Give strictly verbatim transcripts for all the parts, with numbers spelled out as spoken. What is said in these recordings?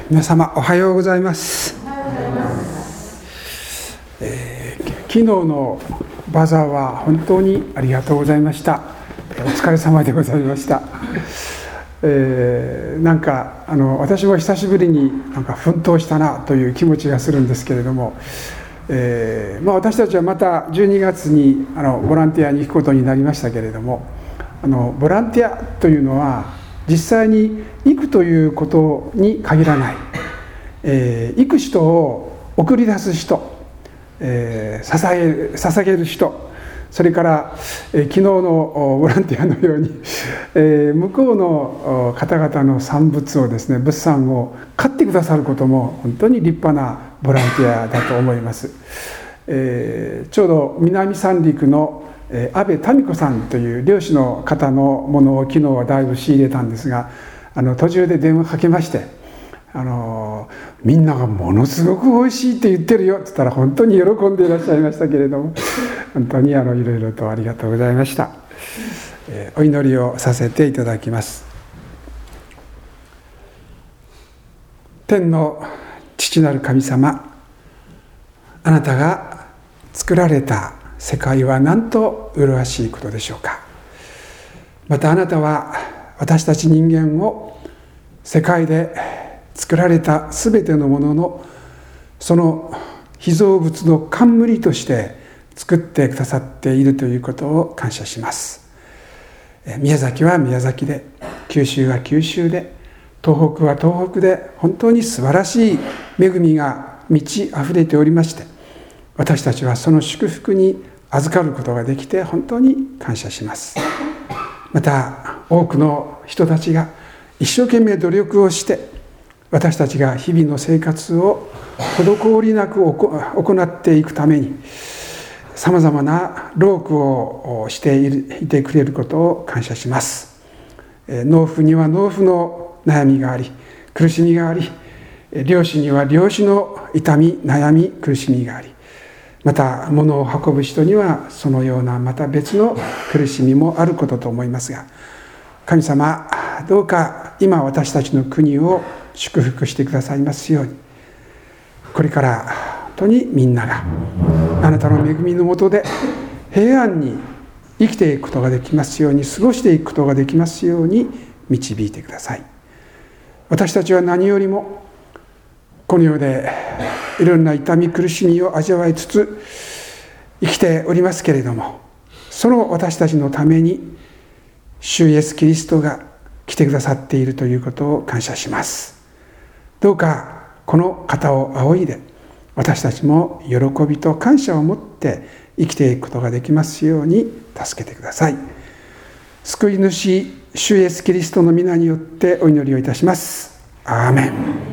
皆様おはようございます。えー、昨日のバザーは本当にありがとうございました。お疲れ様でございました。えー、なんかあの私も久しぶりになんか奮闘したなという気持ちがするんですけれども、えーまあ、私たちはまたじゅうにがつにあのボランティアに行くことになりましたけれども、あのボランティアというのは実際に行くということに限らない、えー、行く人を送り出す人、えー、捧げる、捧げる人、それから、えー、昨日のボランティアのように、えー、向こうの方々の産物をですね、物産を買ってくださることも本当に立派なボランティアだと思います。えー、ちょうど南三陸の安倍民子さんという漁師の方のものを昨日はだいぶ仕入れたんですが、あの途中で電話かけまして、あのみんながものすごくおいしいって言ってるよって言ったら本当に喜んでいらっしゃいましたけれども、本当にあのいろいろとありがとうございました。えー、お祈りをさせていただきます。天の父なる神様、あなたが作られた世界はなんと麗しいことでしょうか。またあなたは私たち人間を世界で作られたすべてのもののその被造物の冠として作ってくださっているということを感謝します。宮崎は宮崎で、九州は九州で、東北は東北で、本当に素晴らしい恵みが満ち溢れておりまして、私たちはその祝福に預かることができて本当に感謝します。また多くの人たちが一生懸命努力をして、私たちが日々の生活を滞りなく行っていくためにさまざまな労苦をしていてくれることを感謝します。農夫には農夫の悩みがあり、苦しみがあり、漁師には漁師の痛み、悩み、苦しみがあり、また物を運ぶ人にはそのようなまた別の苦しみもあることと思いますが、神様どうか今私たちの国を祝福してくださいますように、これから本当にみんながあなたの恵みの下で平安に生きていくことができますように、過ごしていくことができますように導いてください。私たちは何よりもこの世でいろんな痛み苦しみを味わいつつ生きておりますけれども、その私たちのために主イエスキリストが来てくださっているということを感謝します。どうかこの方を仰いで私たちも喜びと感謝を持って生きていくことができますように助けてください。救い主主イエスキリストの皆によってお祈りをいたします。アーメン。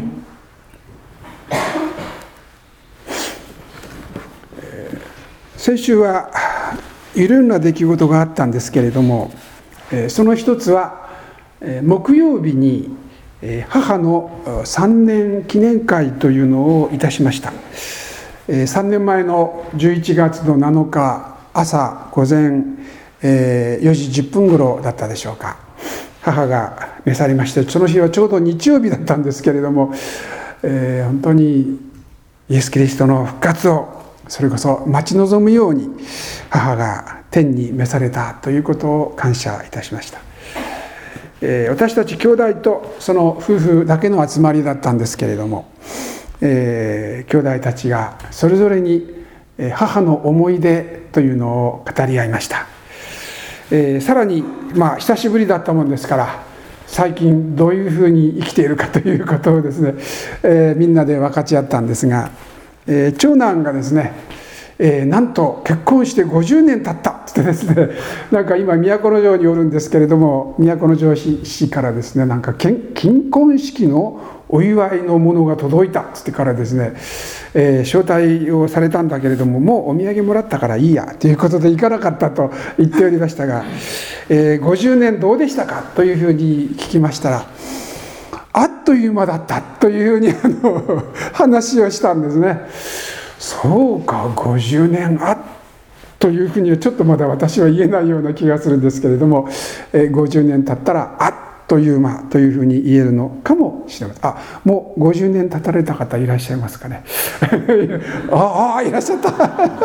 先週はいろいろな出来事があったんですけれども、その一つは木曜日に母のさんねん記念会というのをいたしました。さんねんまえのじゅういちがつのなのか朝午前よじじゅっぷん頃だったでしょうか、母が召されまして、その日はちょうど日曜日だったんですけれども、えー、本当にイエス・キリストの復活をそれこそ待ち望むように母が天に召されたということを感謝いたしました。えー、私たち兄弟とその夫婦だけの集まりだったんですけれども、えー、兄弟たちがそれぞれに母の思い出というのを語り合いました。えー、さらに、まあ、久しぶりだったもんですから最近どういうふうに生きているかということをですね、えー、みんなで分かち合ったんですが、えー、長男がですね、えー、なんと結婚してごじゅうねん経ったってですね、なんか今都城におるんですけれども、都城市からですね、なんか金婚式のお祝いのものが届いたってからですね、えー、招待をされたんだけれども、もうお土産もらったからいいやということで行かなかったと言っておりましたが、えー、ごじゅうねんどうでしたかというふうに聞きましたら、あっという間だったというふうにあの話をしたんですね。そうか、ごじゅうねんあっというふうにはちょっとまだ私は言えないような気がするんですけれども、えー、ごじゅうねん経ったらあっとという間というふうに言えるのかもしれません。あ、もうごじゅうねん経たれた方いらっしゃいますかね。ああ、いらっしゃった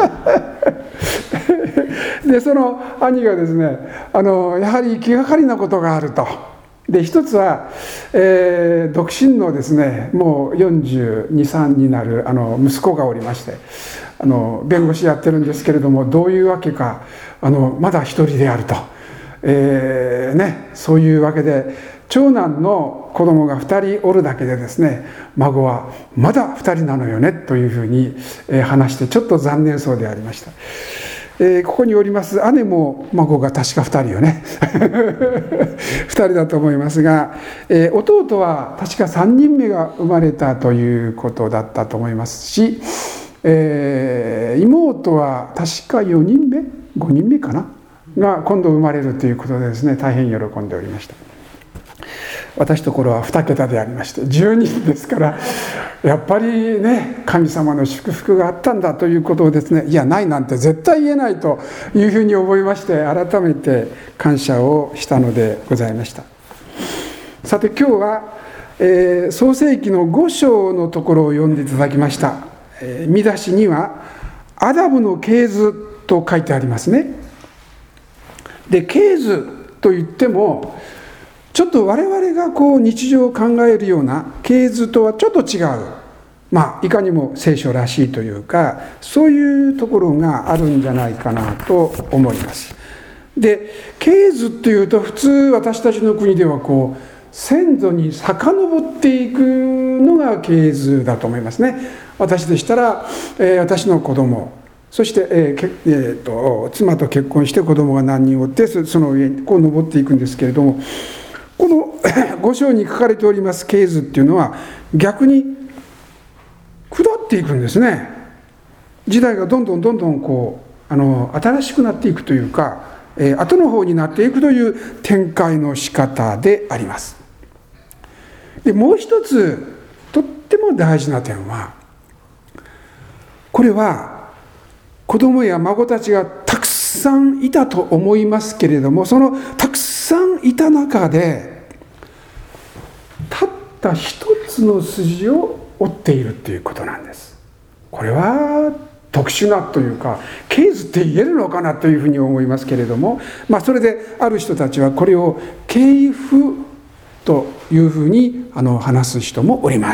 でその兄がですね、あのやはり気がかりなことがあると。で一つは、えー、独身のですね、もうよんじゅうに、さんになるあの息子がおりまして、あの弁護士やってるんですけれども、どういうわけかあのまだ一人であると、えーね、そういうわけで長男の子供がふたりおるだけでですね、孫はまだふたりなのよねというふうに話して、ちょっと残念そうでありました。えー、ここにおります姉も孫が確かふたりよねふたりだと思いますが、えー、弟は確かさんにんめが生まれたということだったと思いますし、えー、妹は確かよにんめごにんめかなが今度生まれるということでですね、大変喜んでおりました。私ところはにけたでありましてじゅうにんですから、やっぱりね、神様の祝福があったんだということをですね、いやないなんて絶対言えないというふうに思いまして、改めて感謝をしたのでございました。さて今日は、えー、創世記のご章のところを読んでいただきました。えー、見出しにはアダムの系図と書いてありますね。で系図といってもちょっと我々がこう日常を考えるような系図とはちょっと違う、まあいかにも聖書らしいというか、そういうところがあるんじゃないかなと思います。で系図っていうと普通私たちの国ではこう先祖に遡っていくのが系図だと思いますね。私でしたら、えー、私の子供、そして、えーけえー、と妻と結婚して子供が何人おって、その上にこう登っていくんですけれども、このご章に書かれております系図っていうのは逆に下っていくんですね。時代がどんどんどんどんこうあの新しくなっていくというか、えー、後の方になっていくという展開の仕方であります。でもう一つとっても大事な点は、これは子供や孫たちがたくさんいたと思いますけれども、そのたくさんいた中でたった一つの筋を追っているということなんです。これは特殊なというか系図って言えるのかなというふうに思いますけれども、まあそれである人たちはこれを系譜というふうにあの話す人もおります。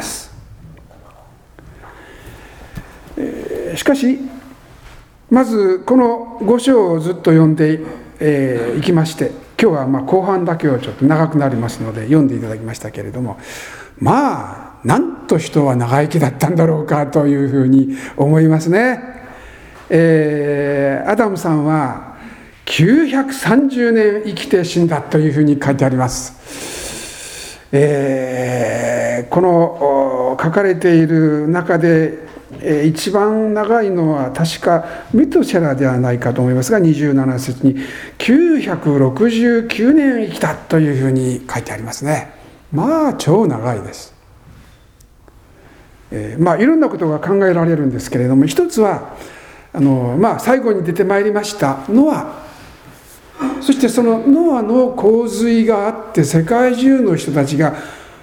えー、しかしまずこのご章をずっと読んでい、えー、きまして、今日はまあ後半だけをちょっと長くなりますので読んでいただきましたけれども、まあなんと人は長生きだったんだろうかというふうに思いますね。えー、アダムさんはきゅうひゃくさんじゅうねん生きて死んだというふうに書いてあります。えー、この書かれている中で一番長いのは確かメトシェラではないかと思いますが、にじゅうなな節にきゅうひゃくろくじゅうきゅうねん生きたというふうに書いてありますね。まあ超長いです。えー、まあいろんなことが考えられるんですけれども、一つはあの、まあ、最後に出てまいりましたノア、そしてそのノアの洪水があって世界中の人たちが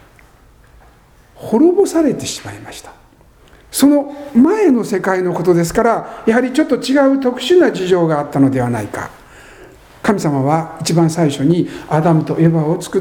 滅ぼされてしまいました。その前の世界のことですから、やはりちょっと違う特殊な事情があったのではないか。神様は一番最初にアダムとエヴァを作って、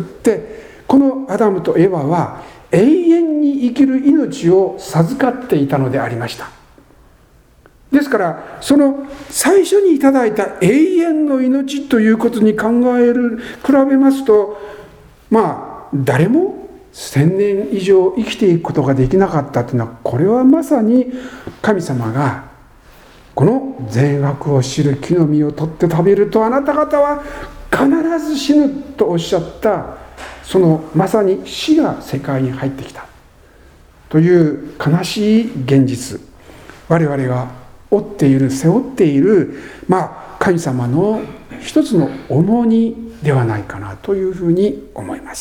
このアダムとエヴァは永遠に生きる命を授かっていたのでありました。ですからその最初にいただいた永遠の命ということに考える比べますと、まあ誰も千年以上生きていくことができなかったというのは、これはまさに神様がこの善悪を知る木の実を取って食べるとあなた方は必ず死ぬとおっしゃった、そのまさに死が世界に入ってきたという悲しい現実、我々が負っている背負っている、まあ神様の一つの重荷ではないかなというふうに思います。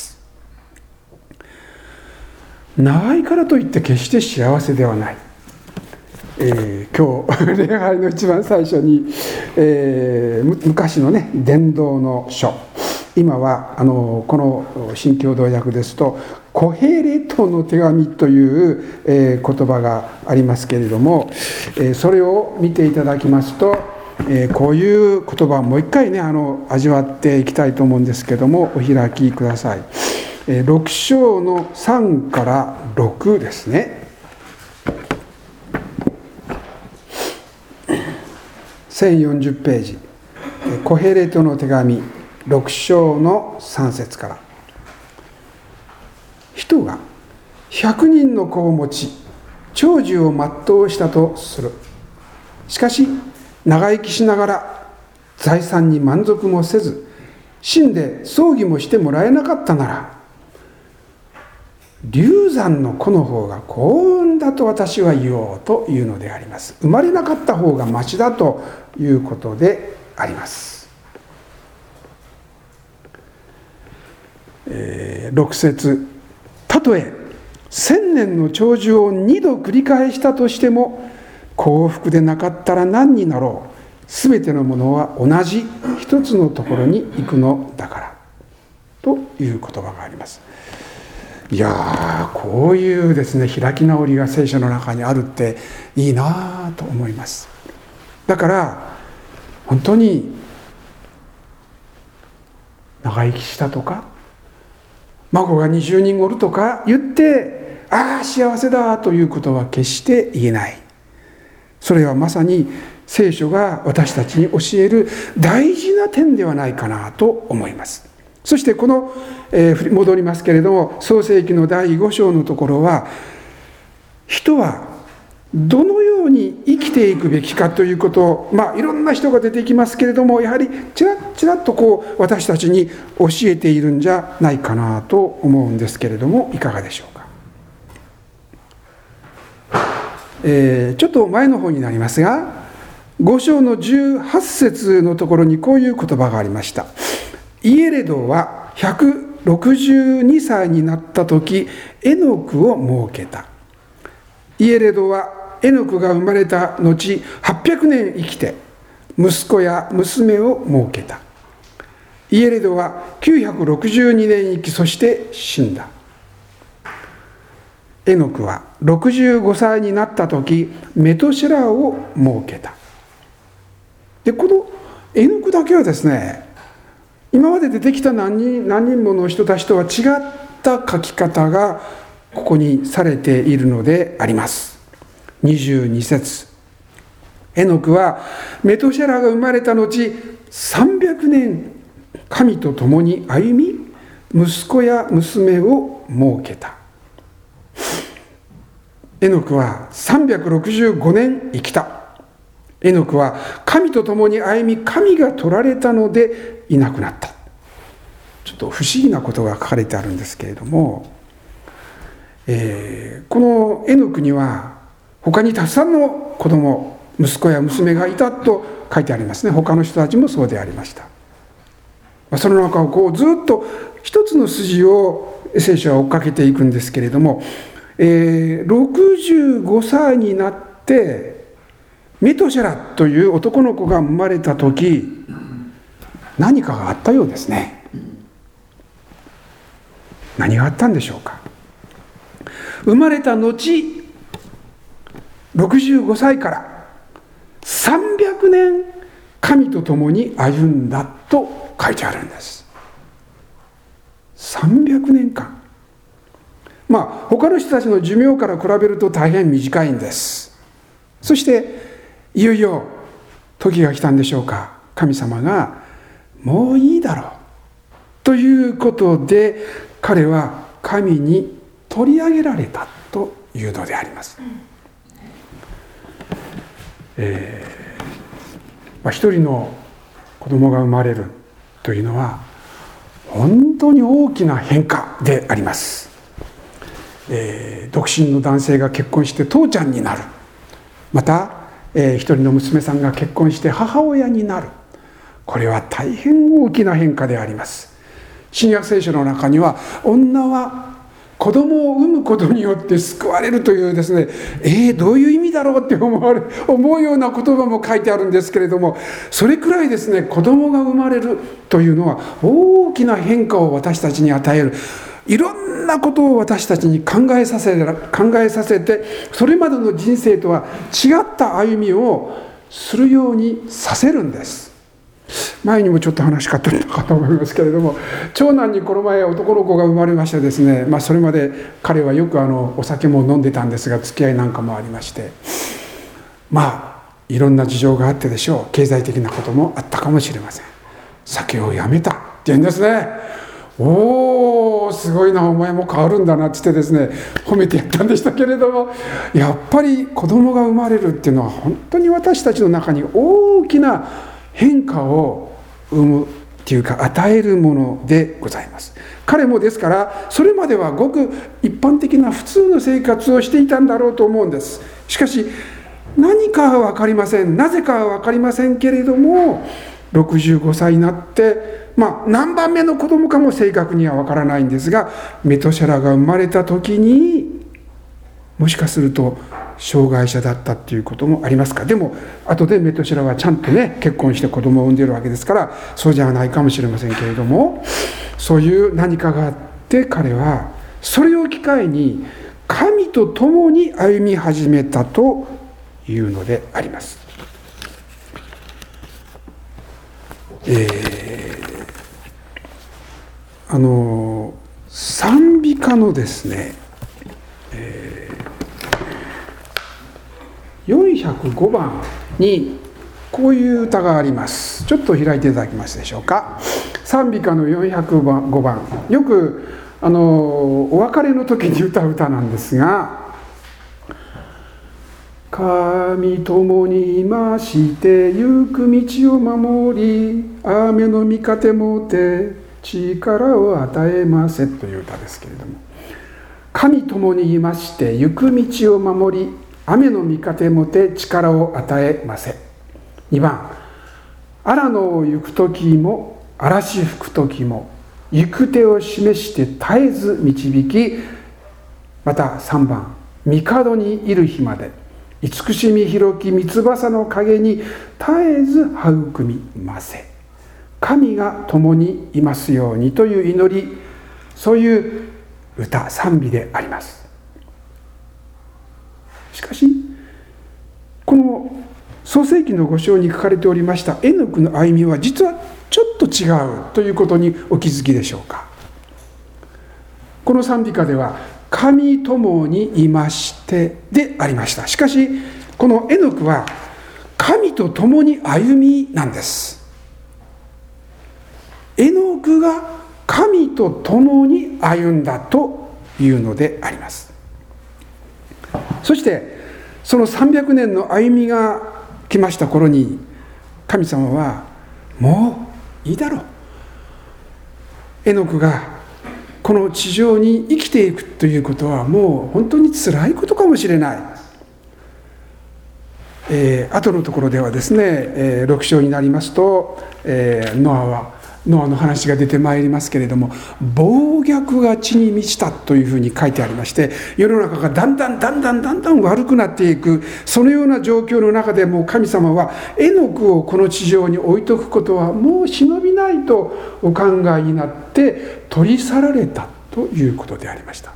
長いからといって決して幸せではない。えー、今日礼拝の一番最初に、えー、昔のね伝道の書、 今はあのこの新共同訳ですとコヘレトの手紙という、えー、言葉がありますけれども、えー、それを見ていただきますと、えー、こういう言葉をもう一回ねあの味わっていきたいと思うんですけども、お開きください。えー、ろく章のさんからろくですね。せんよんじゅうページ、コヘレトの手紙ろく章のさん節から。人がひゃくにんの子を持ち長寿を全うしたとする。しかし長生きしながら財産に満足もせず死んで葬儀もしてもらえなかったなら、流産の子の方が幸運だと私は言おうというのであります。生まれなかった方がましだということであります。えー、ろく節、たとえ千年の長寿を二度繰り返したとしても幸福でなかったら何になろう。すべてのものは同じ一つのところに行くのだからという言葉があります。いやー、こういうですね開き直りが聖書の中にあるっていいなと思います。だから本当に長生きしたとか孫がにじゅうにんおるとか言ってああ幸せだということは決して言えない。それはまさに聖書が私たちに教える大事な点ではないかなと思います。そしてこの、えー、戻りますけれども、創世記のだいご章のところは、人はどのように生きていくべきかということを、まあいろんな人が出てきますけれども、やはりちらっちらっとこう私たちに教えているんじゃないかなと思うんですけれども、いかがでしょうか。えー、ちょっと前の方になりますが、ご章のじゅうはち節のところにこういう言葉がありました。イエレドはひゃくろくじゅうにさいになった時、エノクを設けた。イエレドはエノクが生まれた後はっぴゃくねん生きて息子や娘を設けた。イエレドはきゅうひゃくろくじゅうにねん生き、そして死んだ。エノクはろくじゅうごさいになった時メトシェラを設けた。でこのエノクだけはですね、今まで出てきた何人、何人もの人たちとは違った書き方がここにされているのであります。にじゅうに節、エノクはメトシェラが生まれた後さんびゃくねん神と共に歩み息子や娘を設けた。エノクはさんびゃくろくじゅうごねん生きた。エノクは神と共に歩み神が取られたのでいなくなった。ちょっと不思議なことが書かれてあるんですけれども、えー、このエノクには他にたくさんの子供、息子や娘がいたと書いてありますね。他の人たちもそうでありました。その中をこうずっと一つの筋を聖書は追っかけていくんですけれども、えー、ろくじゅうごさいになってメトシェラという男の子が生まれた時、何かがあったようですね。何があったんでしょうか。生まれた後ろくじゅうごさいからさんびゃくねん神と共に歩んだと書いてあるんです。さんびゃくねんかん。まあ他の人たちの寿命から比べると大変短いんです。そしていよいよ時が来たんでしょうか。神様がもういいだろうということで彼は神に取り上げられたというのであります。えーまあ、一人の子供が生まれるというのは本当に大きな変化であります。えー、独身の男性が結婚して父ちゃんになる。またえー、一人の娘さんが結婚して母親になる。これは大変大きな変化であります。新約聖書の中には女は子供を産むことによって救われるというですね、えー、どういう意味だろうって思われ思うような言葉も書いてあるんですけれども、それくらいですね、子供が生まれるというのは大きな変化を私たちに与える。いろんなことを私たちに考えさせ考えさせて、それまでの人生とは違った歩みをするようにさせるんです。前にもちょっと話しかったかと思いますけれども、長男にこの前男の子が生まれましてですね、まあ、それまで彼はよくあのお酒も飲んでたんですが、付き合いなんかもありまして、まあいろんな事情があってでしょう、経済的なこともあったかもしれません。酒をやめたって言うんですね。おー、すごいな、お前も変わるんだなって言ってですね、褒めてやったんでしたけれども、やっぱり子供が生まれるっていうのは本当に私たちの中に大きな変化を生むっていうか与えるものでございます。彼もですからそれまではごく一般的な普通の生活をしていたんだろうと思うんです。しかし何かは分かりません、なぜかは分かりませんけれども、ろくじゅうごさいになって、まあ何番目の子供かも正確には分からないんですが、メトシェラが生まれた時にもしかすると障害者だったっていうこともありますか。でも後でメトシェラはちゃんとね結婚して子供を産んでいるわけですから、そうじゃないかもしれませんけれども、そういう何かがあって彼はそれを機会に神と共に歩み始めたというのであります。えー、あの賛美歌のですね、えー、よんひゃくごばんにこういう歌があります。ちょっと開いていただけますでしょうか。賛美歌のよんひゃくごばん、よくあのお別れの時に歌う歌なんですが、神共にいまして行く道を守り、雨の御糧もて力を与えませという歌ですけれども、神共にいまして行く道を守り、雨の御糧もて力を与えませ。にばん、荒野を行く時も嵐吹く時も行く手を示して絶えず導き、またさんばん、帝にいる日まで慈しみ広き三翼の陰に絶えず育みませ。神が共にいますようにという祈り、そういう歌、賛美であります。しかしこの創世記のご章に書かれておりましたエノクの歩みは実はちょっと違うということにお気づきでしょうか。この賛美歌では神共にいましてでありました。しかしこのエノクは神と共に歩みなんです。エノクが神と共に歩んだというのであります。そしてそのさんびゃくねんの歩みが来ました頃に、神様はもういいだろう、エノクがこの地上に生きていくということはもう本当に辛いことかもしれない。えー、後のところではですね、えー、ろく章になりますと、えー、ノアはノアの話が出てまいりますけれども、暴虐が地に満ちたというふうに書いてありまして、世の中がだんだんだんだんだんだん悪くなっていく、そのような状況の中でも神様はエノクをこの地上に置いとくことはもう忍びないとお考えになって取り去られたということでありました。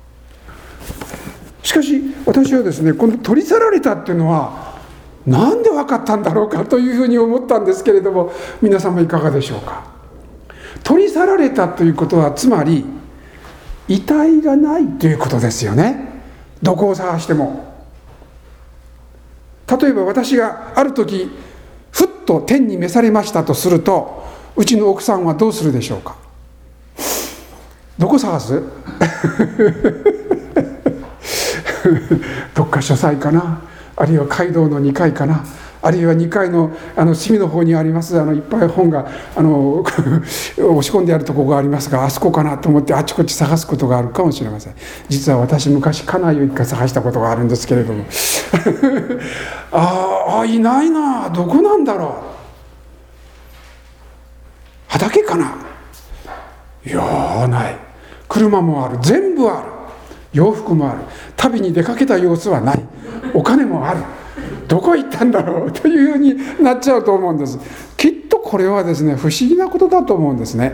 しかし私はですね、この取り去られたっていうのはなんで分かったんだろうかというふうに思ったんですけれども、皆様いかがでしょうか。取り去られたということはつまり遺体がないということですよね。どこを探しても。例えば私がある時ふっと天に召されましたとすると、うちの奥さんはどうするでしょうか。どこ探すどっか書斎かな、あるいは街道のにかいかな、あるいはにかいのあの隅の方にありますあのいっぱい本があの押し込んであるところがありますが、あそこかなと思ってあちこち探すことがあるかもしれません。実は私昔家内を一回探したことがあるんですけれどもああいないな、どこなんだろう、畑かな、いやない、車もある、全部ある。 洋服もある、旅に出かけた様子はない、お金もある、どこ行ったんだろうというふうになっちゃうと思うんです。きっとこれはですね、不思議なことだと思うんですね。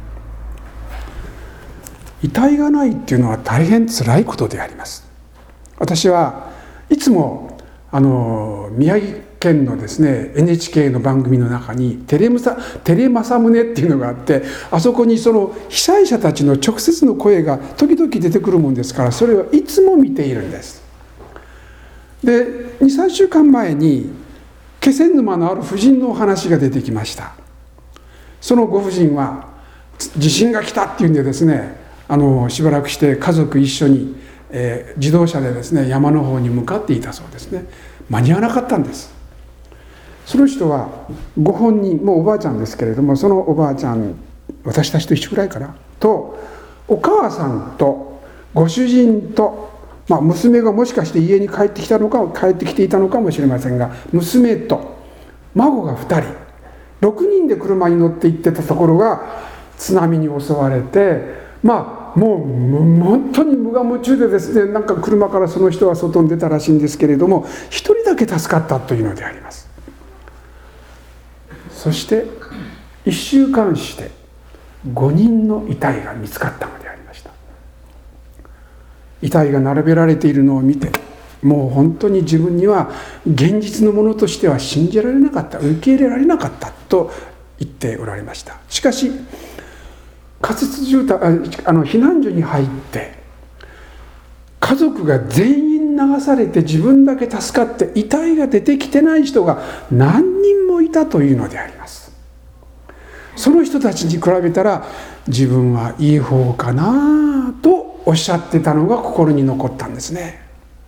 遺体がないっていうのは大変つらいことであります。私はいつもあの宮城県のですね エヌエイチケー の番組の中にテレムサテレマサムネっていうのがあって、あそこにその被災者たちの直接の声が時々出てくるもんですから、それをいつも見ているんです。で にさんしゅうかんまえに気仙沼のある婦人のお話が出てきました。そのご婦人は地震が来たっていうんでですね、あのしばらくして家族一緒に、えー、自動車でですね山の方に向かっていたそうですね。間に合わなかったんです。その人はご本人、もうおばあちゃんですけれども、そのおばあちゃん、私たちと一緒くらいかなと、お母さんとご主人と、まあ、娘がもしかして家に帰ってきたのか帰ってきていたのかもしれませんが、娘と孫がふたり、ろくにんで車に乗って行ってたところが津波に襲われて、まあもう本当に無我夢中でですね、なんか車からその人は外に出たらしいんですけれども、一人だけ助かったというのであります。そしていっしゅうかんしてごにんの遺体が見つかったのでありました。遺体が並べられているのを見て、もう本当に自分には現実のものとしては信じられなかった、受け入れられなかったと言っておられました。しかし仮設住宅、あの避難所に入って家族が全員流されて自分だけ助かって遺体が出てきてない人が何人もいたというのであります。その人たちに比べたら自分はいい方かなとおっしゃってたのが心に残ったんですね。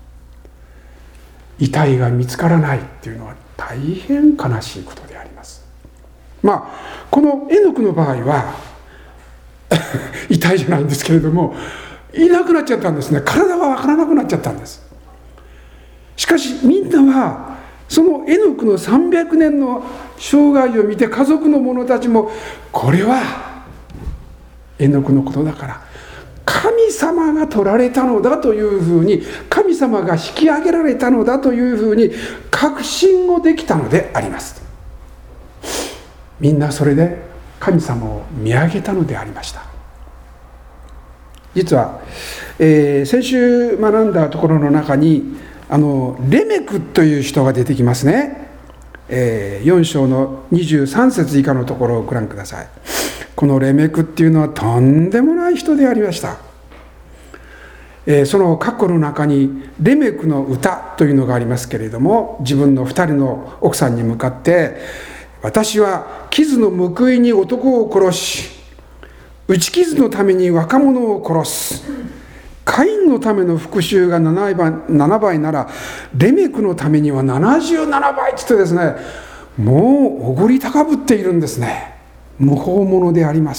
遺体が見つからないっていうのは大変悲しいことであります。まあこのエノクの場合は遺体じゃないんですけれども、いなくなっちゃったんですね。体が分からなくなっちゃったんです。しかしみんなはそのエノクのさんびゃくねんの生涯を見て、家族の者たちもこれはエノクのことだから神様が取られたのだというふうに、神様が引き上げられたのだというふうに確信をできたのであります。みんなそれで神様を見上げたのでありました。実は、えー、先週学んだところの中にあのレメクという人が出てきますね。えー、よん章のにじゅうさん節以下のところをご覧ください。このレメクっていうのはとんでもない人でありました。えー、その括弧の中にレメクの歌というのがありますけれども、自分のふたりの奥さんに向かって、私は傷の報いに男を殺し、打ち傷のために若者を殺す。カインのための復讐がななばい、ななばいなら、レメクのためにはななじゅうななばいって言ってですね、もうおごり高ぶっているんですね。無法者であります。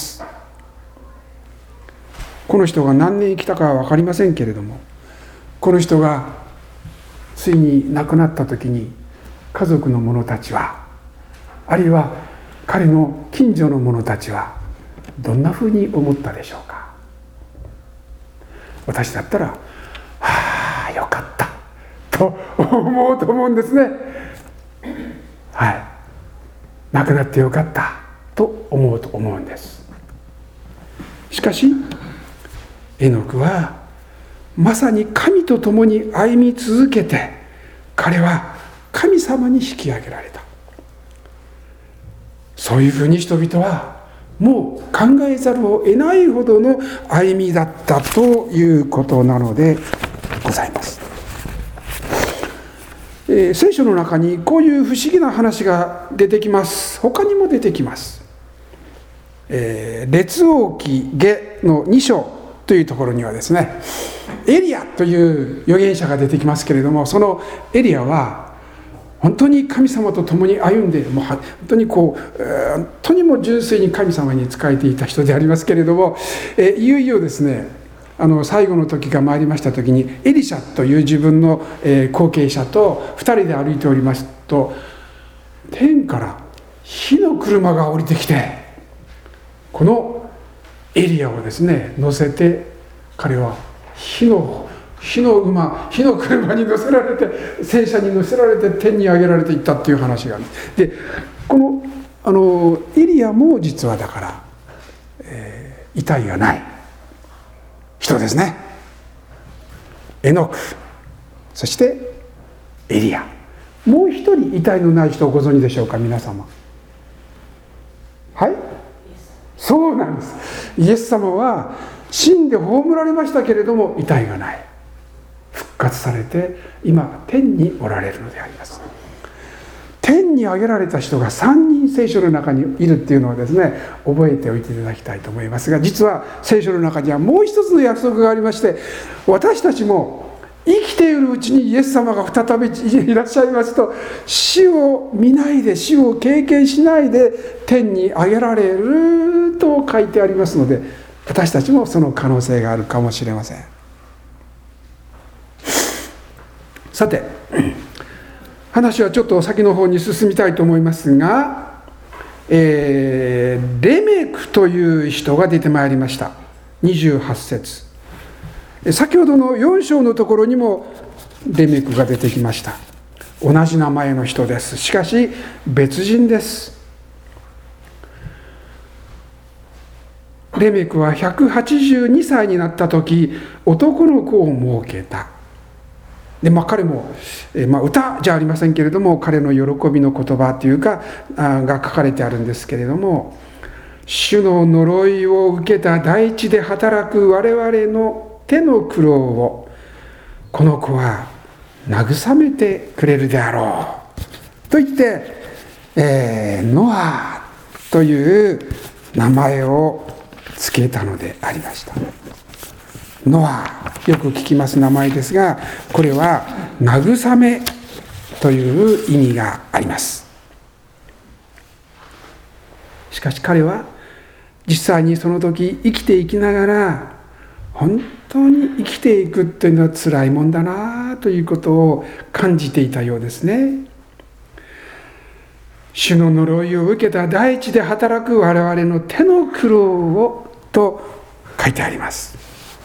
この人が何年生きたかは分かりませんけれども、この人がついに亡くなった時に、家族の者たちは、あるいは彼の近所の者たちはどんなふうに思ったでしょうか。私だったら、はあよかったと思うと思うんですね。はい、亡くなってよかったと思うと思うんです。しかしエノクはまさに神と共に歩み続けて、彼は神様に引き上げられた。そういうふうに人々はもう考えざるを得ないほどの歩みだったということなのでございます。えー、聖書の中にこういう不思議な話が出てきます。他にも出てきます。えー、列王記下のに章というところにはですね、エリアという預言者が出てきますけれども、そのエリアは本当に神様と共に歩んでいる、もう本当にこう本当にもう純粋に神様に仕えていた人でありますけれども、えいよいよですね、あの最後の時が参りました時に、エリシャという自分の、え後継者とふたりで歩いておりますと、天から火の車が降りてきて、このエリアをですね乗せて彼は火の火の馬、火の車に乗せられて、戦車に乗せられて天に上げられていったっていう話がある。でこのあのエリアも実はだから、えー、遺体がない人ですね。エノク、そしてエリア、もう一人遺体のない人をご存知でしょうか、皆様。はい、そうなんです。イエス様は死んで葬られましたけれども遺体がない、復活されて今天におられるのであります。天に上げられた人がさんにん聖書の中にいるっていうのをですね、覚えておいていただきたいと思いますが、実は聖書の中にはもう一つの約束がありまして、私たちも生きているうちにイエス様が再びいらっしゃいますと、死を見ないで、死を経験しないで天に上げられると書いてありますので、私たちもその可能性があるかもしれません。さて、話はちょっと先の方に進みたいと思いますが、えー、レメクという人が出てまいりました。にじゅうはち節、先ほどのよん章のところにもレメクが出てきました。同じ名前の人です。しかし別人です。レメクはひゃくはちじゅうにさいになった時、男の子を設けた。でまあ、彼も、えーまあ、歌じゃありませんけれども、彼の喜びの言葉というかあが書かれてあるんですけれども、主の呪いを受けた大地で働く我々の手の苦労をこの子は慰めてくれるであろうと言って、えー、ノアという名前を付けたのでありました。ノア、よく聞きます名前ですが、これは慰めという意味があります。しかし彼は実際にその時生きていきながら、本当に生きていくというのは辛いもんだなということを感じていたようですね。主の呪いを受けた大地で働く我々の手の苦労をと書いてあります。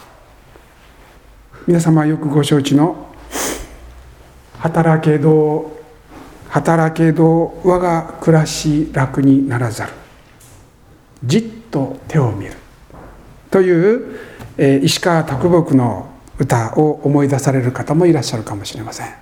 皆様はよくご承知の働けど働けど我が暮らし楽にならざる、じっと手を見るという、えー、石川啄木の歌を思い出される方もいらっしゃるかもしれません。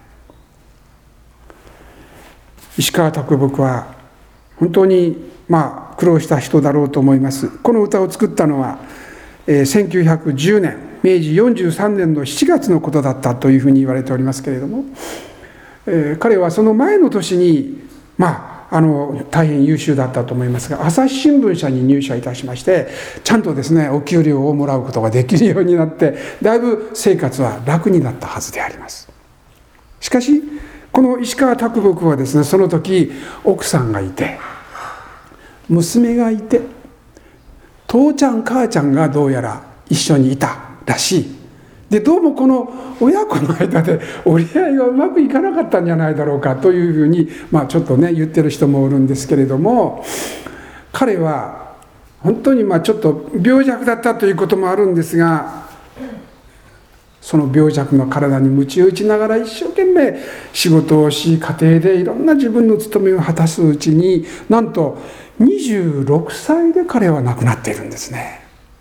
石川啄木は本当にまあ苦労した人だろうと思います。この歌を作ったのは、えー、せんきゅうひゃくじゅうねんめいじよんじゅうさんねんのしちがつのことだったというふうに言われておりますけれども、えー、彼はその前の年にまああの大変優秀だったと思いますが、朝日新聞社に入社いたしまして、ちゃんとですねお給料をもらうことができるようになって、だいぶ生活は楽になったはずであります。しかしこの石川啄木はですね、その時奥さんがいて娘がいて、父ちゃん母ちゃんがどうやら一緒にいたらしい。でどうもこの親子の間で折り合いがうまくいかなかったんじゃないだろうかというふうに、まあ、ちょっとね言ってる人もおるんですけれども、彼は本当にまあちょっと病弱だったということもあるんですが、その病弱の体に鞭を打ちながら一生懸命仕事をし、家庭でいろんな自分の務めを果たすうちに、なんとにじゅうろくさいで彼は亡くなっているんですね。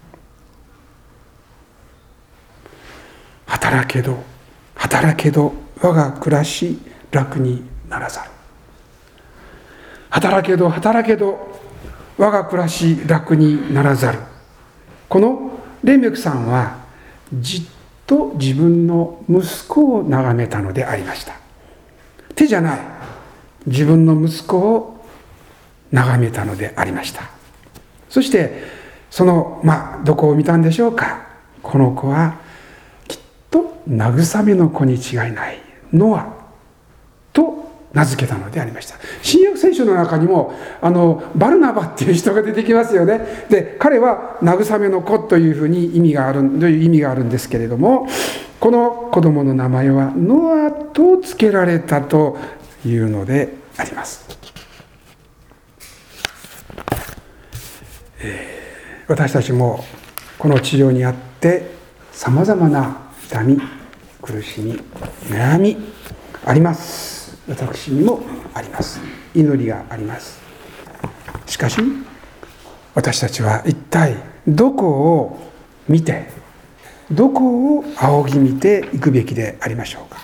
働けど働けど我が暮らし楽にならざる、働けど働けど我が暮らし楽にならざる。このレメクさんはじっと自分の息子を眺めたのでありました。手じゃない、自分の息子を眺めたのでありました。そしてそのまあどこを見たんでしょうか。この子は慰めの子に違いないノアと名付けたのでありました。新約聖書の中にもあのバルナバっていう人が出てきますよね。で彼は慰めの子というふうに意味があるという意味があるんですけれども、この子供の名前はノアと付けられたというのであります。えー、私たちもこの治療にあってさまざまな痛み、苦しみ、悩みあります。私にもあります。祈りがあります。しかし私たちは一体どこを見て、どこを仰ぎ見ていくべきでありましょうか。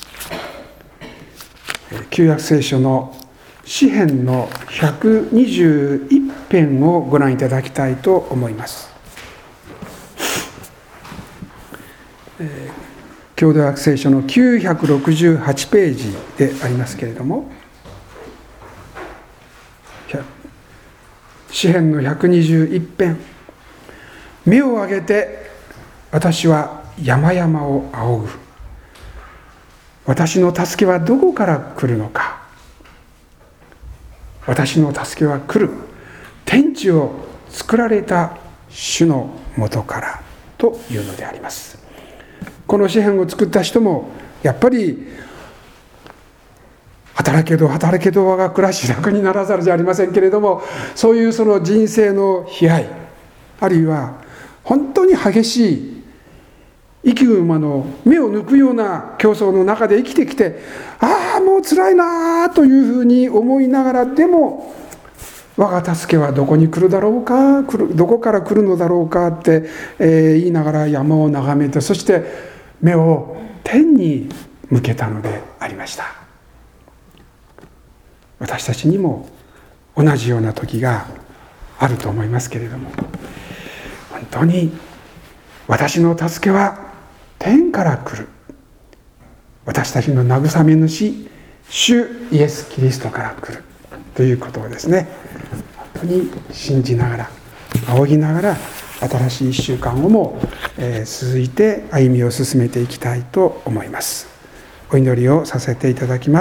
旧約聖書の詩編のひゃくにじゅういち編をご覧いただきたいと思います。郷土訳聖書のきゅうひゃくろくじゅうはちページでありますけれども、詩編のひゃくにじゅういち編、目を上げて私は山々を仰ぐ。私の助けはどこから来るのか。私の助けは来る。天地を作られた主のもとからというのであります。この詩編を作った人もやっぱり働けど働けど我が暮らし楽にならざるじゃありませんけれども、そういうその人生の悲哀、あるいは本当に激しい生き馬の目を抜くような競争の中で生きてきて、ああもう辛いなというふうに思いながら、でも我が助けはどこに来るだろうか、来るどこから来るのだろうかって、えー、言いながら山を眺めて、そして目を天に向けたのでありました。私たちにも同じような時があると思いますけれども、本当に私の助けは天から来る。私たちの慰め主、主イエス・キリストから来るということをですね、本当に信じながら、仰ぎながら、新しいいっしゅうかんをも、えー、続いて歩みを進めていきたいと思います。お祈りをさせていただきます。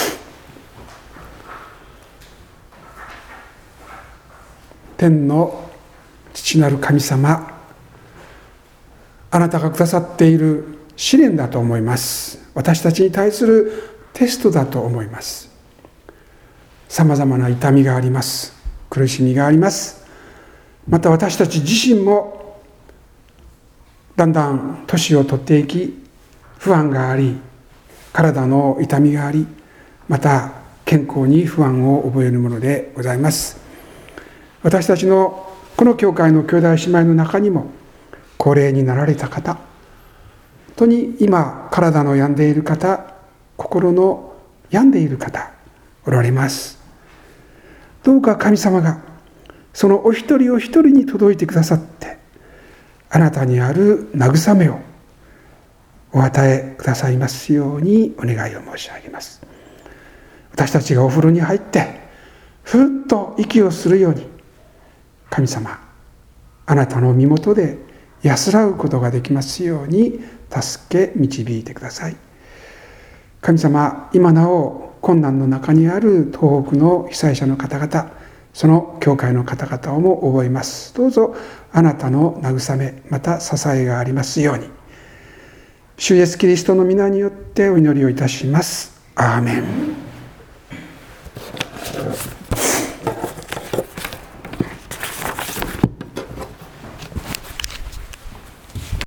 天の父なる神様、あなたがくださっている試練だと思います。私たちに対するテストだと思います。さまざまな痛みがあります。苦しみがあります。また私たち自身もだんだん年を取っていき、不安があり、体の痛みがあり、また健康に不安を覚えるものでございます。私たちのこの教会の兄弟姉妹の中にも、高齢になられた方、本当に今体の病んでいる方、心の病んでいる方おられます。どうか神様がそのお一人お一人に届いてくださって、あなたにある慰めをお与えくださいますようにお願いを申し上げます。私たちがお風呂に入ってふっと息をするように、神様あなたの身元で安らぐことができますように助け導いてください。神様、今なお困難の中にある東北の被災者の方々、その教会の方々をも覚えます。どうぞあなたの慰め、また支えがありますように、主イエスキリストの皆によってお祈りをいたします。アーメン。